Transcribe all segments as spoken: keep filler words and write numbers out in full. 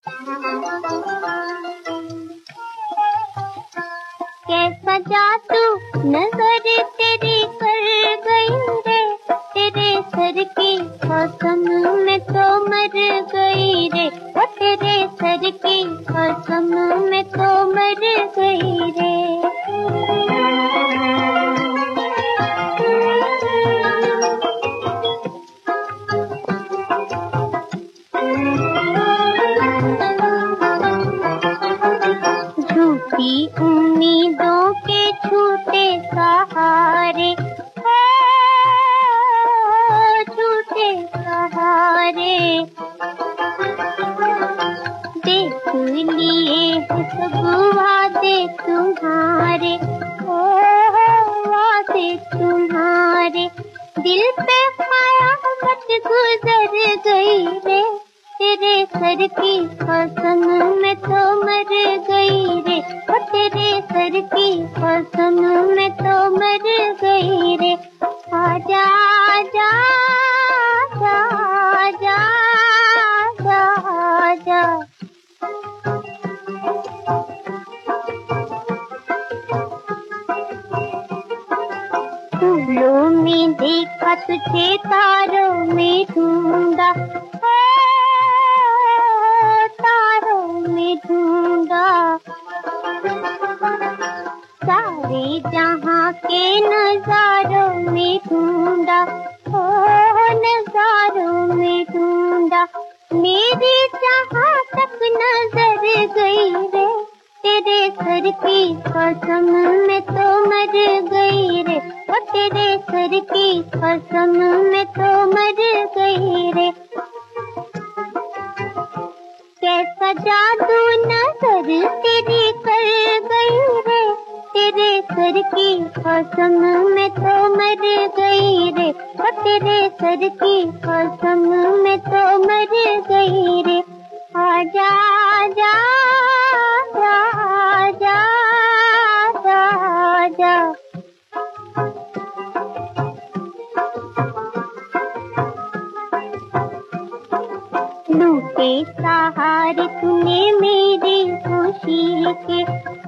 कैसा जादू नजर तेरी कर गई रे, तेरे सर की कसम में तो मर गई रे, वो तेरे सर की कसम में तो मर गई रे। झूठी उम्मीदों के झूठे सहारे, झूठे सहारे देख लिए सब वादे तुम्हारे, ओ वादे तुम्हारे। दिल पे कयामत गुजर गई रे, तेरे सर की कसम में तो मर गई रे, ओ तेरे सर की कसम में तो मर गई रे। आजा आजा आजा आजा आजा। फूलों में देखा तुझे, तारों में ढूंढा, तारों में ढूंढा। सारे जहां के नजारों में ढूंढा, ओ नजारों में ढूंढा। मेरी जहां तक नजर गई रे, तेरे सर की कसम में तो मर गई रे, ओ तेरे सर की कसम में तो मर गई रे। कैसा जादू नजर तेरी कर गई रे, तेरे सर की कसम में तो मर गई रे, ओ तेरे सर की कसम में तो मर गई रे। आजा आजा आजा आजा आजा। लूटे सहारे तूने मेरी खुशी के,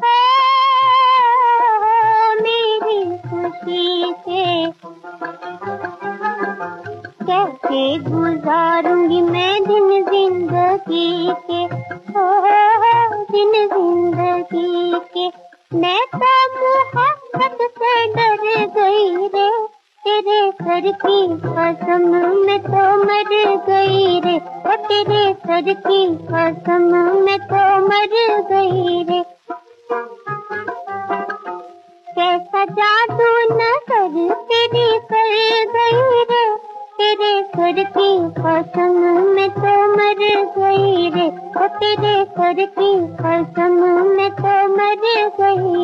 मेरी खुशी के। कैसे गुजारूंगी मैं दिन जिंदगी के, ओ दिन जिंदगी के। मैं तो मोहब्बत से डर गई रे, तेरे सर की कसम में तो मर गई रे, ओ तेरे सर की कसम में तो मर गई रे। कैसा जादू नजर तेरी कर गई रे, तेरे सर की कसम में तो मर गई रे, ओ तेरे सर की कसम में तो मर गई